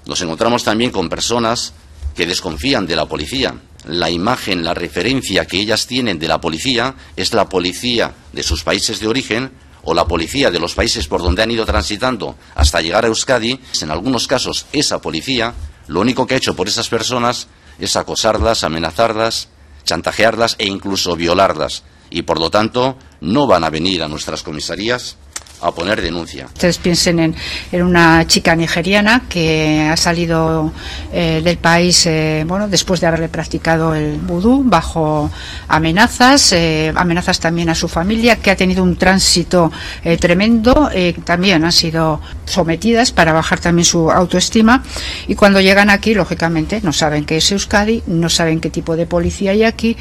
Nos encontramos también con personas que desconfían de la policía. La imagen, la referencia que ellas tienen de la policía es la policía de sus países de origen o la policía de los países por donde han ido transitando hasta llegar a Euskadi. En algunos casos, esa policía lo único que ha hecho por esas personas es acosarlas, amenazarlas, chantajearlas e incluso violarlas. Y por lo tanto, no van a venir a nuestras comisarías a poner denuncia. Ustedes piensen en una chica nigeriana que ha salido del país después de haberle practicado el vudú bajo amenazas, amenazas también a su familia, que ha tenido un tránsito tremendo, también han sido sometidas para bajar también su autoestima, y cuando llegan aquí, lógicamente, no saben qué es Euskadi, no saben qué tipo de policía hay aquí.